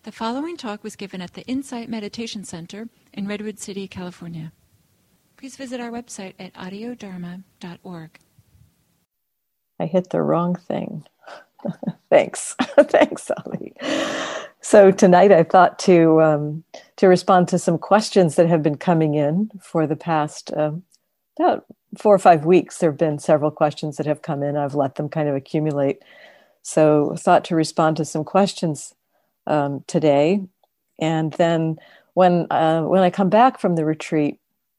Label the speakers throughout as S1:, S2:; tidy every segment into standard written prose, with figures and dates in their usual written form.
S1: The following talk was given at the Insight Meditation Center in Redwood City, California. Please visit our website at audiodharma.org.
S2: I hit the wrong thing. Thanks. Thanks, Ali. So tonight I thought to respond to some questions that have been coming in for the past about 4 or 5 weeks. There have been several questions that have come in. I've let them kind of accumulate. So I thought to respond to some questions today. And then when I come back from the retreat,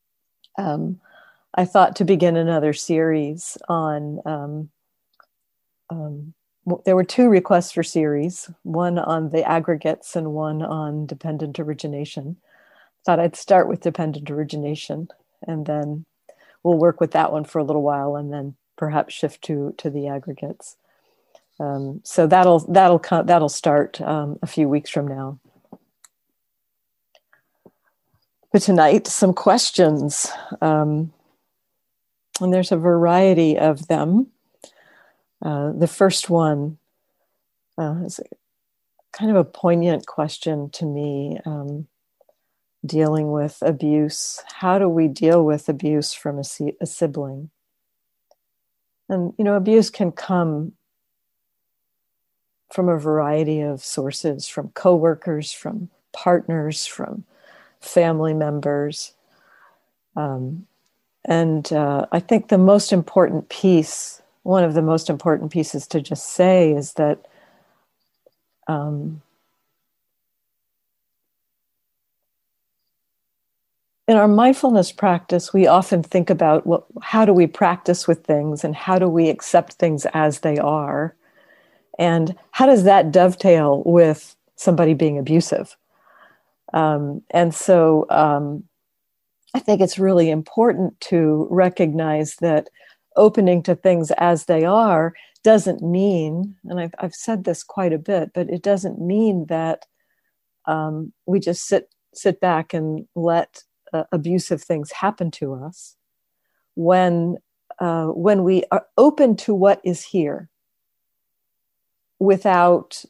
S2: I thought to begin another series on there were 2 requests for series, one on the aggregates and one on dependent origination. Thought I'd start with dependent origination, and then we'll work with that one for a little while, and then perhaps shift to the aggregates. So that'll start a few weeks from now. But tonight, some questions, and there's a variety of them. The first one is kind of a poignant question to me, dealing with abuse. How do we deal with abuse from a sibling? And, abuse can come from a variety of sources, from coworkers, from partners, from family members. And I think the most important piece, one of the most important pieces to just say is that in our mindfulness practice, we often think about how do we practice with things and how do we accept things as they are? And how does that dovetail with somebody being abusive? And so I think it's really important to recognize that opening to things as they are doesn't mean, and I've said this quite a bit, but it doesn't mean that we just sit back and let abusive things happen to us. When we are open to what is here, without,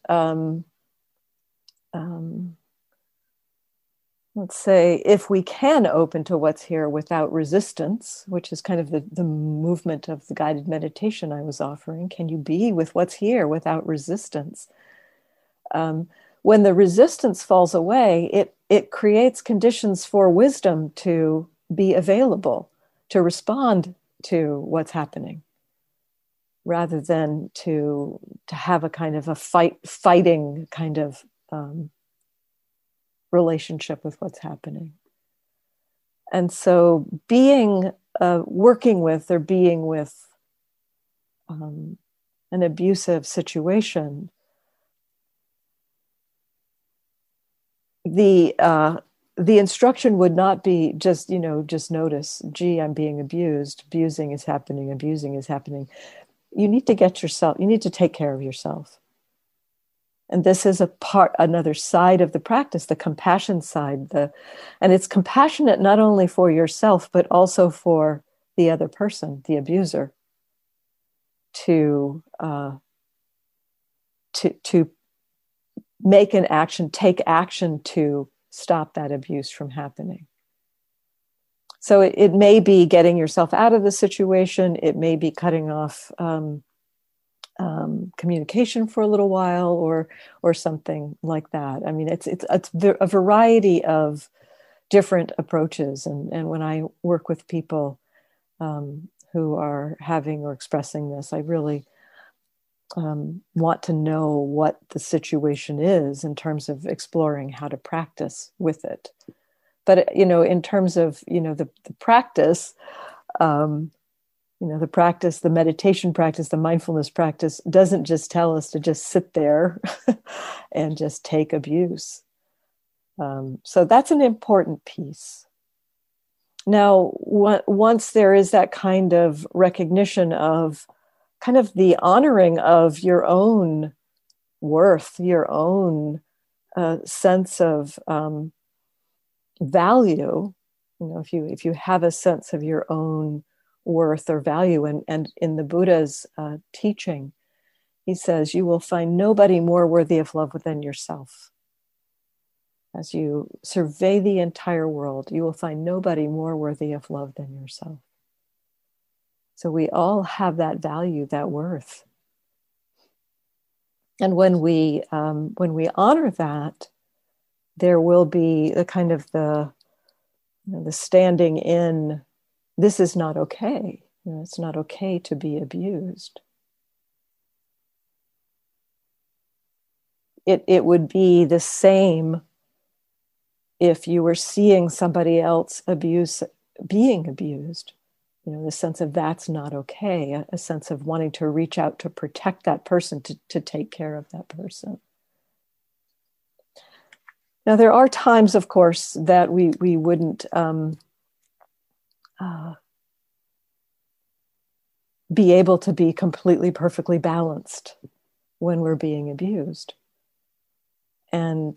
S2: let's say, if we can open to what's here without resistance, which is kind of the movement of the guided meditation I was offering. Can you be with what's here without resistance? When the resistance falls away, it creates conditions for wisdom to be available, to respond to what's happening, rather than to have a kind of a fighting kind of relationship with what's happening. And so working with or being with an abusive situation, the instruction would not be just notice, gee, I'm being abused, abusing is happening. You need to take care of yourself. And this is another side of the practice, the compassion side. And it's compassionate not only for yourself, but also for the other person, the abuser, to make an action, take action to stop that abuse from happening. So it may be getting yourself out of the situation. It may be cutting off communication for a little while, or something like that. I mean, it's a variety of different approaches. And when I work with people who are having or expressing this, I really want to know what the situation is in terms of exploring how to practice with it. But in terms of the practice. The practice, the meditation practice, the mindfulness practice doesn't just tell us to just sit there and just take abuse. So that's an important piece. Now, once there is that kind of recognition of kind of the honoring of your own worth, your own sense of value, if you have a sense of your own worth or value. And in the Buddha's teaching, he says, you will find nobody more worthy of love than yourself. As you survey the entire world, you will find nobody more worthy of love than yourself. So we all have that value, that worth. And when we honor that, there will be the kind of the standing in, this is not okay. It's not okay to be abused. It would be the same if you were seeing somebody else being abused. The sense of that's not okay, a sense of wanting to reach out to protect that person, to take care of that person. Now, there are times, of course, that we wouldn't be able to be completely, perfectly balanced when we're being abused. And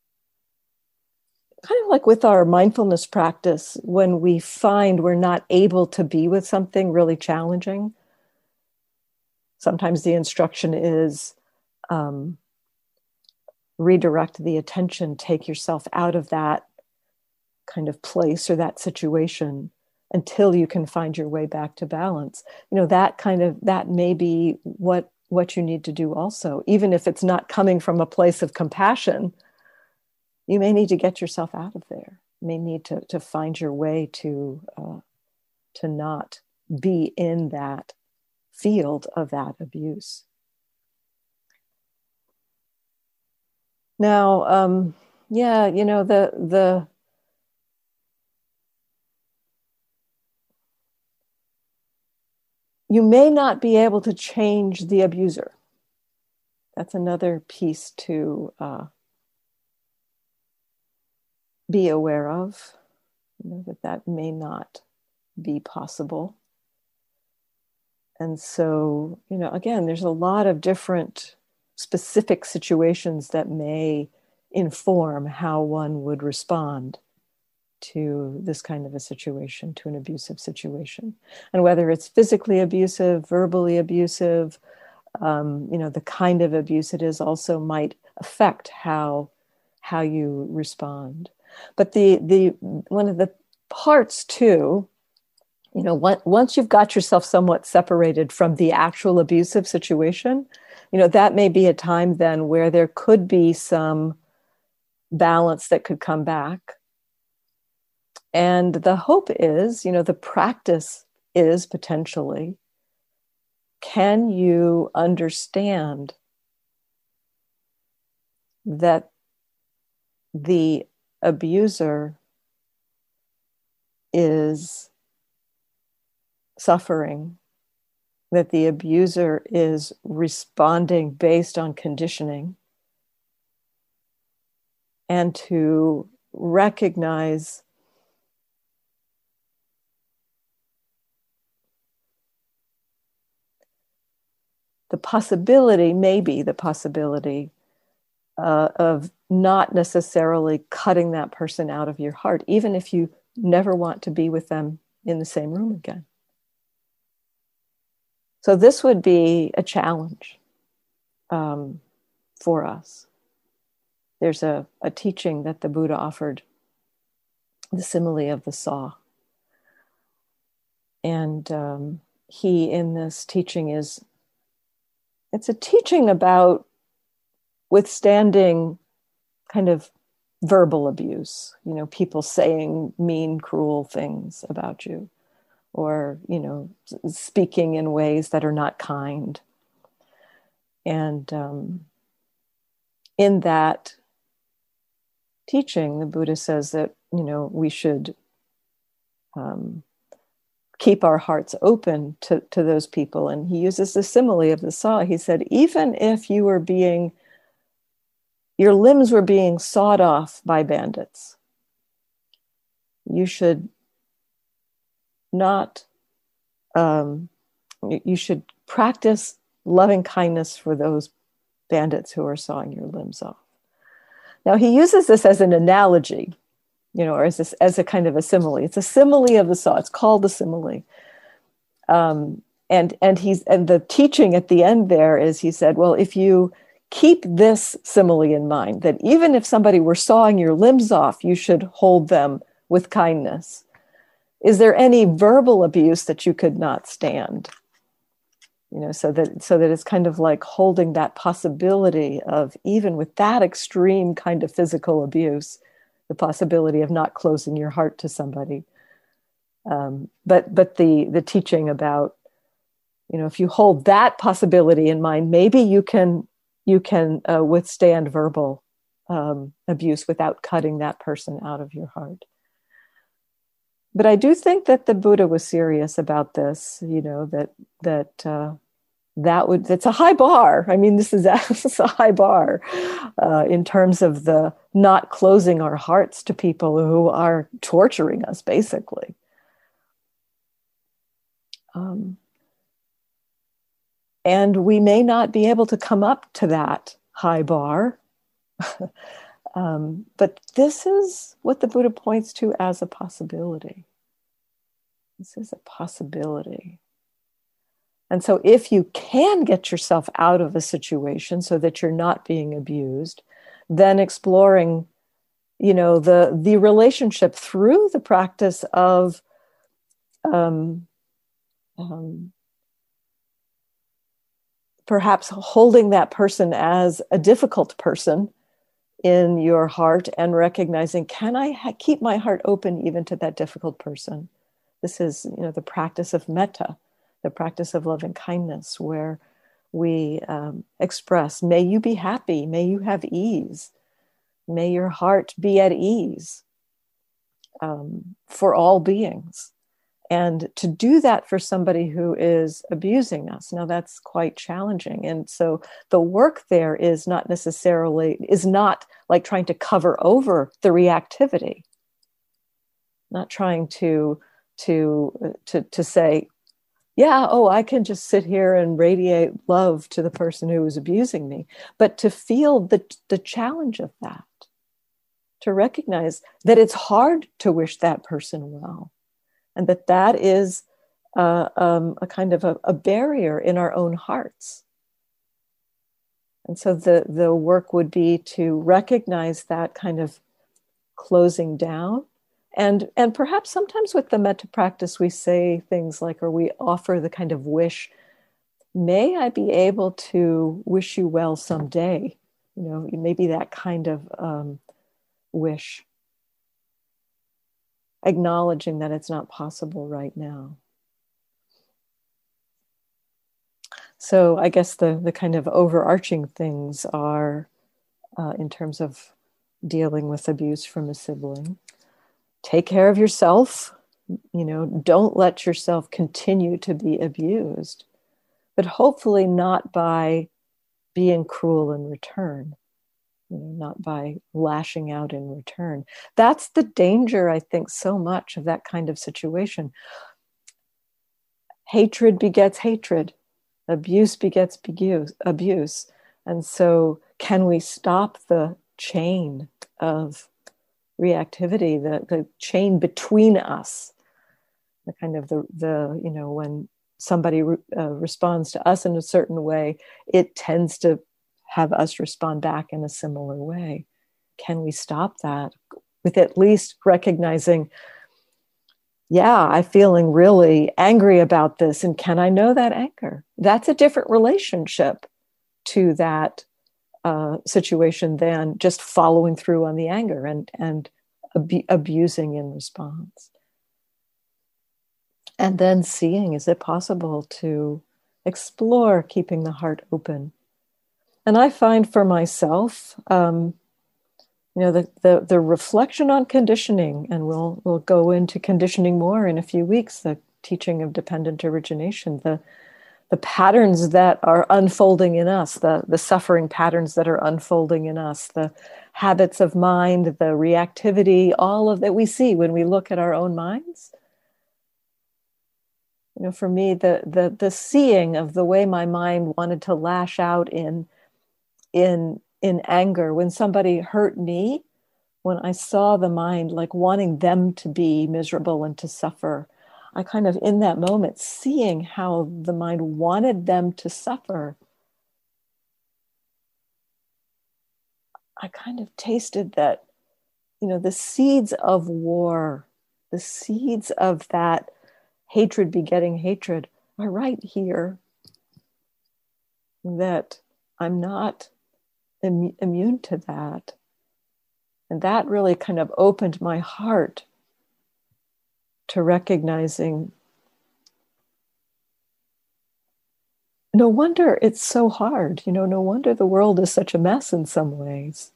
S2: kind of like with our mindfulness practice, when we find we're not able to be with something really challenging, sometimes the instruction is redirect the attention, take yourself out of that kind of place or that situation until you can find your way back to balance. That may be what you need to do also. Even if it's not coming from a place of compassion, you may need to get yourself out of there. You may need to find your way to not be in that field of that abuse. Now, you may not be able to change the abuser. That's another piece to be aware of, that may not be possible. And so, again, there's a lot of different specific situations that may inform how one would respond to this kind of a situation, to an abusive situation. And whether it's physically abusive, verbally abusive, the kind of abuse it is also might affect how you respond. But the one of the parts too, once you've got yourself somewhat separated from the actual abusive situation, that may be a time then where there could be some balance that could come back. And the hope is, the practice is potentially, can you understand that the abuser is suffering, that the abuser is responding based on conditioning, and to recognize the possibility of not necessarily cutting that person out of your heart, even if you never want to be with them in the same room again. So this would be a challenge for us. There's a teaching that the Buddha offered, the simile of the saw. And he, in this teaching, it's a teaching about withstanding kind of verbal abuse, people saying mean, cruel things about you, or, speaking in ways that are not kind. And in that teaching, the Buddha says that, we should keep our hearts open to those people. And he uses the simile of the saw. He said, even if your limbs were being sawed off by bandits, you should not, you should practice loving kindness for those bandits who are sawing your limbs off. Now, he uses this as an analogy, or as a kind of a simile. It's a simile of the saw. It's called the simile. And the teaching at the end there is, he said, well, if you keep this simile in mind, that even if somebody were sawing your limbs off, you should hold them with kindness. Is there any verbal abuse that you could not stand? So that it's kind of like holding that possibility of, even with that extreme kind of physical abuse, the possibility of not closing your heart to somebody. But the teaching about, if you hold that possibility in mind, maybe you can withstand verbal abuse without cutting that person out of your heart. But I do think that the Buddha was serious about this, that's a high bar. I mean, this is a high bar in terms of the not closing our hearts to people who are torturing us, basically. And we may not be able to come up to that high bar. But this is what the Buddha points to as a possibility. This is a possibility. And so if you can get yourself out of a situation so that you're not being abused, then exploring, the relationship through the practice of perhaps holding that person as a difficult person in your heart and recognizing, can I keep my heart open even to that difficult person? This is, the practice of metta, the practice of loving kindness, where we express, may you be happy, may you have ease, may your heart be at ease for all beings. And to do that for somebody who is abusing us, now that's quite challenging. And so the work there is not like trying to cover over the reactivity, not trying to say, yeah, I can just sit here and radiate love to the person who is abusing me, but to feel the challenge of that, to recognize that it's hard to wish that person well. And that is a kind of a barrier in our own hearts. And so the work would be to recognize that kind of closing down. And perhaps sometimes with the metta practice, we say things like, or we offer the kind of wish, may I be able to wish you well someday? Maybe that kind of wish. Acknowledging that it's not possible right now. So I guess the kind of overarching things are, in terms of dealing with abuse from a sibling, take care of yourself. Don't let yourself continue to be abused, but hopefully not by being cruel in return. Not by lashing out in return. That's the danger, I think, so much of that kind of situation. Hatred begets hatred. Abuse begets abuse. And so can we stop the chain of reactivity, the chain between us? The kind of when somebody responds to us in a certain way, it tends to have us respond back in a similar way. Can we stop that with at least recognizing, yeah, I'm feeling really angry about this, and can I know that anger? That's a different relationship to that situation than just following through on the anger and abusing in response. And then seeing, is it possible to explore keeping the heart open? And I find for myself, the reflection on conditioning, and we'll go into conditioning more in a few weeks, the teaching of dependent origination, the patterns that are unfolding in us, the suffering patterns that are unfolding in us, the habits of mind, the reactivity, all of that we see when we look at our own minds. For me, the seeing of the way my mind wanted to lash out in anger when somebody hurt me, when I saw the mind like wanting them to be miserable and to suffer, I kind of in that moment seeing how the mind wanted them to suffer, I kind of tasted that, the seeds of war, the seeds of that hatred begetting hatred are right here. That I'm not immune to that. And that really kind of opened my heart to recognizing, no wonder it's so hard. No wonder the world is such a mess in some ways.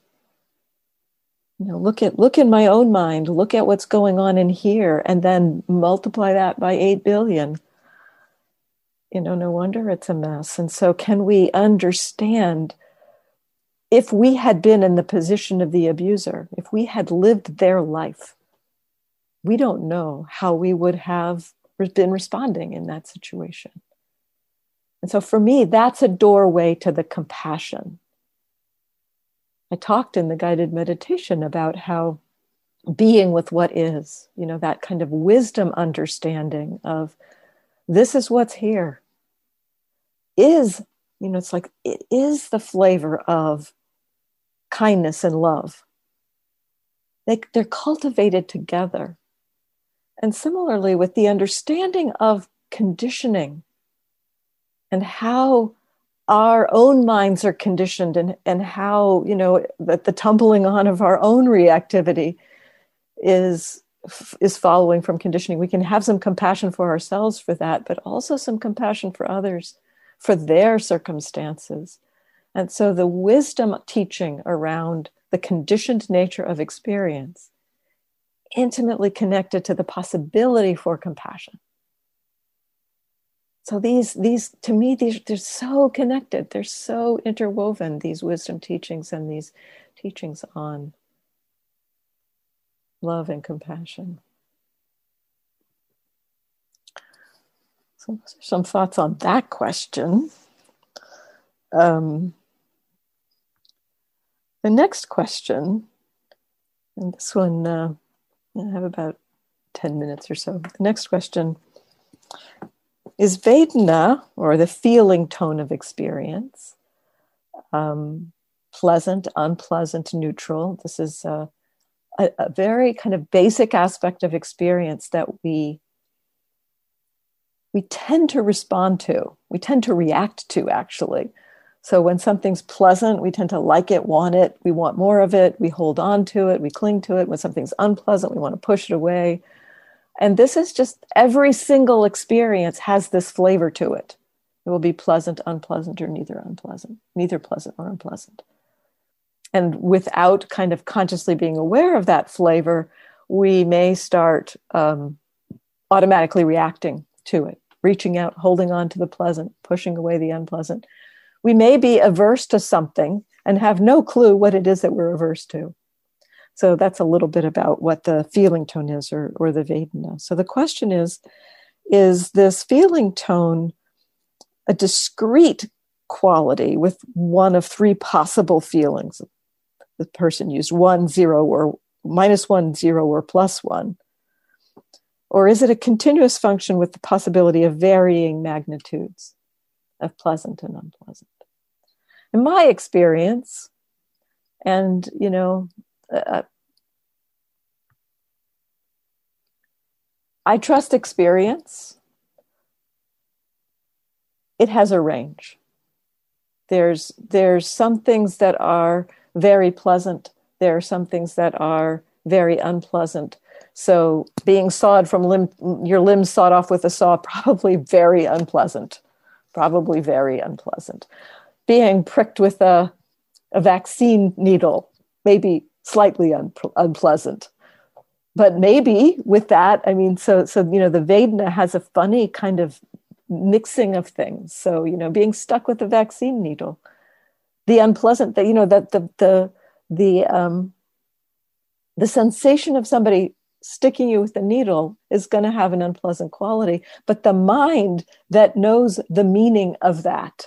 S2: Look in my own mind, look at what's going on in here, and then multiply that by 8 billion. No wonder it's a mess. And so can we understand, if we had been in the position of the abuser, if we had lived their life, we don't know how we would have been responding in that situation. And so for me, that's a doorway to the compassion. I talked in the guided meditation about how being with what is, that kind of wisdom understanding of this is what's here, is, it's like it is the flavor of kindness and love. They're cultivated together. And similarly with the understanding of conditioning and how our own minds are conditioned and how, that the tumbling on of our own reactivity is following from conditioning. We can have some compassion for ourselves for that, but also some compassion for others, for their circumstances. And so the wisdom teaching around the conditioned nature of experience, intimately connected to the possibility for compassion. So these to me, they're so connected. They're so interwoven, these wisdom teachings and these teachings on love and compassion. So some thoughts on that question. The next question, and this one, I have about 10 minutes or so. The next question is Vedana, or the feeling tone of experience, pleasant, unpleasant, neutral. This is a very kind of basic aspect of experience that we tend to respond to. We tend to react to, actually. So when something's pleasant, we tend to like it, want it, we want more of it, we hold on to it, we cling to it. When something's unpleasant, we want to push it away. And this is just, every single experience has this flavor to it. It will be pleasant, unpleasant, or neither pleasant or unpleasant. And without kind of consciously being aware of that flavor, we may start automatically reacting to it, reaching out, holding on to the pleasant, pushing away the unpleasant. We may be averse to something and have no clue what it is that we're averse to. So that's a little bit about what the feeling tone is, or the Vedana. So the question is this feeling tone a discrete quality with one of three possible feelings? The person used 1, 0, or -1, 0, or +1. Or is it a continuous function with the possibility of varying magnitudes of pleasant and unpleasant? In my experience, and I trust experience. It has a range. There's some things that are very pleasant. There are some things that are very unpleasant. So being sawed from your limbs sawed off with a saw, probably very unpleasant. Probably very unpleasant. Being pricked with a vaccine needle, maybe slightly unpleasant. But maybe with that, so the Vedana has a funny kind of mixing of things. So, being stuck with a vaccine needle, the unpleasant, the sensation of somebody sticking you with the needle is going to have an unpleasant quality, but the mind that knows the meaning of that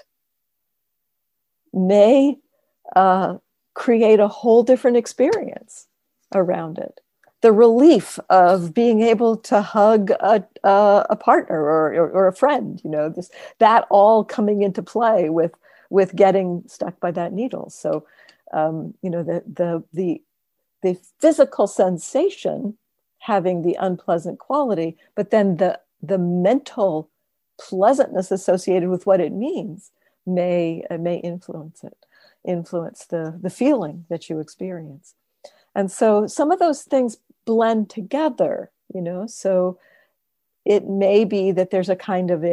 S2: may create a whole different experience around it. The relief of being able to hug a partner or a friend, that all coming into play with getting stuck by that needle. So The physical sensation having the unpleasant quality, but then the mental pleasantness associated with what it means may influence the feeling that you experience. And so some of those things blend together, so it may be that there's a kind of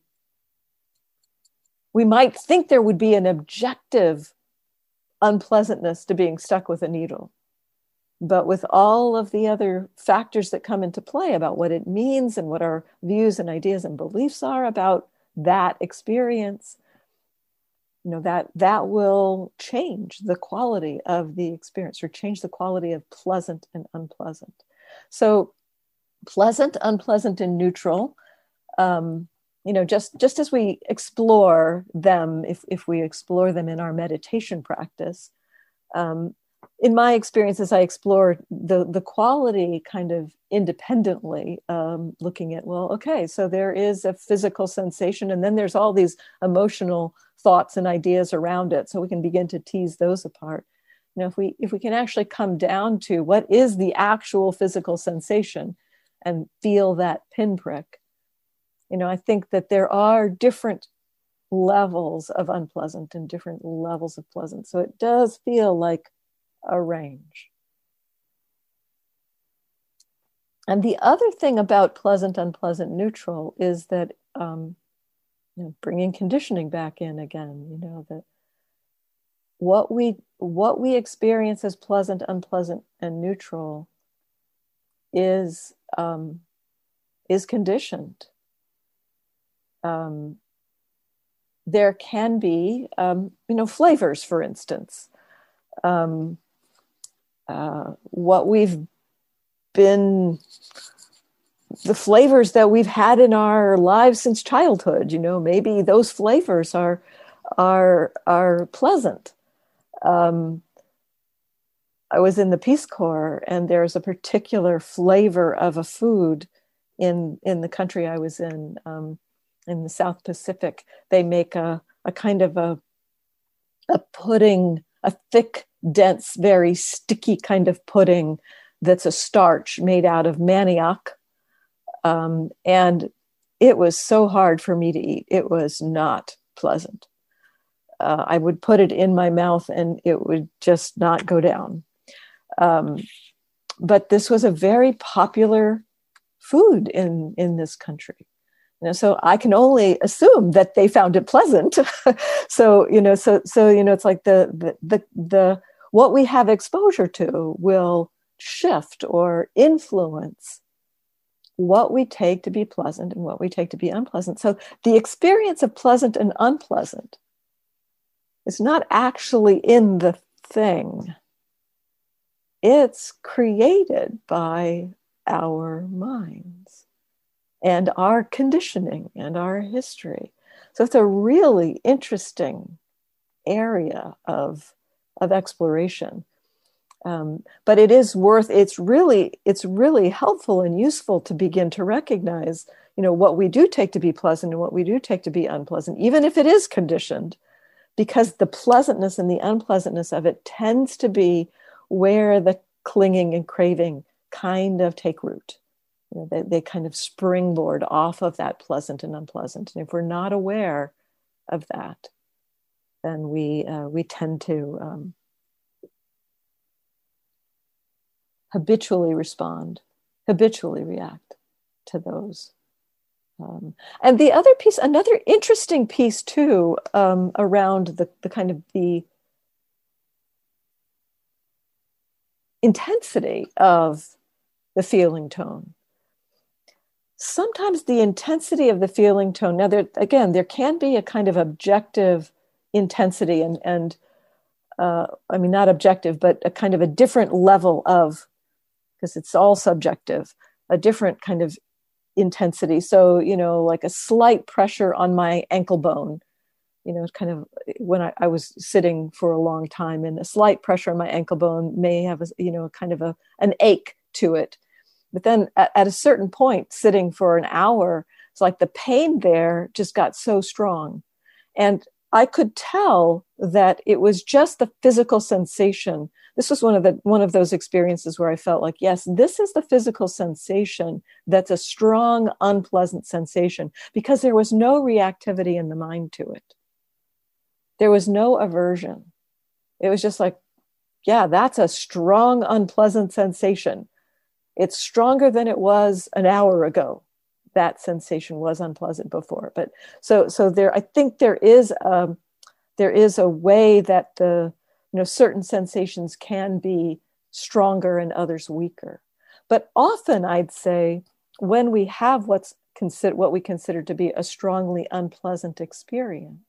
S2: we might think there would be an objective unpleasantness to being stuck with a needle. But with all of the other factors that come into play about what it means and what our views and ideas and beliefs are about that experience, that will change the quality of the experience, or change the quality of pleasant and unpleasant. So pleasant, unpleasant, and neutral, just as we explore them, if we explore them in our meditation practice, in my experience, as I explore the quality kind of independently, looking at, well, okay, so there is a physical sensation, and then there's all these emotional thoughts and ideas around it. So we can begin to tease those apart. If we can actually come down to what is the actual physical sensation and feel that pinprick, I think that there are different levels of unpleasant and different levels of pleasant. So it does feel like a range. And the other thing about pleasant, unpleasant, neutral is that bringing conditioning back in again, that what we experience as pleasant, unpleasant, and neutral is conditioned. There can be flavors, for instance. What we've been, the flavors that we've had in our lives since childhood, maybe those flavors are pleasant. I was in the Peace Corps, and there's a particular flavor of a food in the country I was in the South Pacific. They make a kind of a pudding, a thick, dense, very sticky kind of pudding that's a starch made out of manioc. And it was so hard for me to eat. It was not pleasant. I would put it in my mouth and it would just not go down. But this was a very popular food in this country. So I can only assume that they found it pleasant. So it's like the what we have exposure to will shift or influence what we take to be pleasant and what we take to be unpleasant. So the experience of pleasant and unpleasant is not actually in the thing. It's created by our minds and our conditioning and our history. So it's a really interesting area of exploration. But it's really helpful and useful to begin to recognize, what we do take to be pleasant and what we do take to be unpleasant, even if it is conditioned, because the pleasantness and the unpleasantness of it tends to be where the clinging and craving kind of take root. They kind of springboard off of that pleasant and unpleasant. And if we're not aware of that, then we tend to habitually react to those. And the other piece, another interesting piece too, around the kind of the intensity of the feeling tone. Sometimes the intensity of the feeling tone, now there can be a kind of objective intensity and not objective, but a kind of a different level of, because it's all subjective, a different kind of intensity. So, like a slight pressure on my ankle bone, kind of when I was sitting for a long time, and a slight pressure on my ankle bone may have kind of an ache to it. But then at a certain point, sitting for an hour, it's like the pain there just got so strong. And I could tell that it was just the physical sensation. This was one of those experiences where I felt like, yes, this is the physical sensation that's a strong, unpleasant sensation, because there was no reactivity in the mind to it. There was no aversion. It was just like, yeah, that's a strong, unpleasant sensation. It's stronger than it was an hour ago. That sensation was unpleasant before. But so there, I think there is a way that certain sensations can be stronger and others weaker. But often I'd say when we have what we consider to be a strongly unpleasant experience,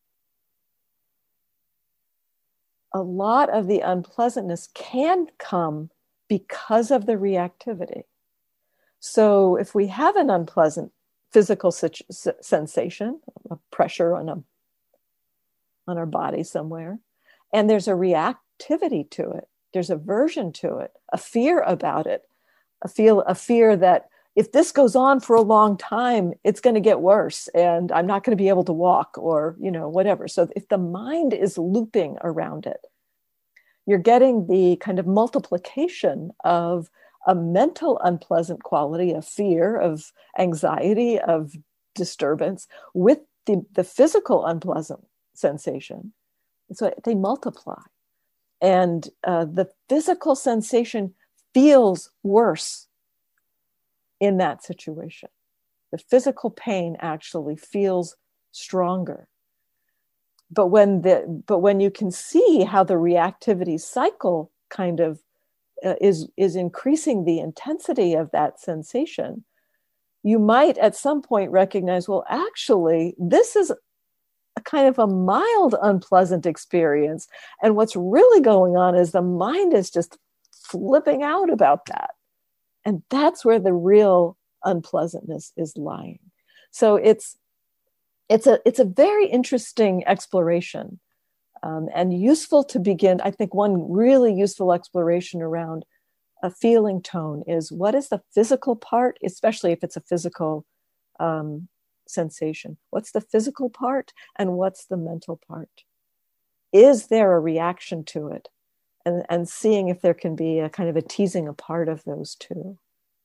S2: a lot of the unpleasantness can come because of the reactivity. So if we have an unpleasant physical sensation, a pressure on our body somewhere, and there's a reactivity to it, there's aversion to it, a fear about it, a fear that if this goes on for a long time, it's going to get worse and I'm not going to be able to walk, or, whatever. So if the mind is looping around it, you're getting the kind of multiplication of a mental unpleasant quality of fear, of anxiety, of disturbance with the physical unpleasant sensation. So they multiply. And the physical sensation feels worse in that situation. The physical pain actually feels stronger. But when you can see how the reactivity cycle kind of is increasing the intensity of that sensation, you might at some point recognize, well, actually, this is a kind of a mild unpleasant experience. And what's really going on is the mind is just flipping out about that. And that's where the real unpleasantness is lying. So it's a very interesting exploration, and useful to begin. I think one really useful exploration around a feeling tone is, what is the physical part, especially if it's a physical sensation? What's the physical part and what's the mental part? Is there a reaction to it? And seeing if there can be a kind of a teasing apart of those two.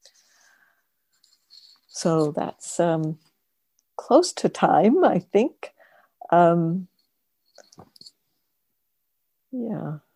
S2: So that's close to time, I think. Yeah.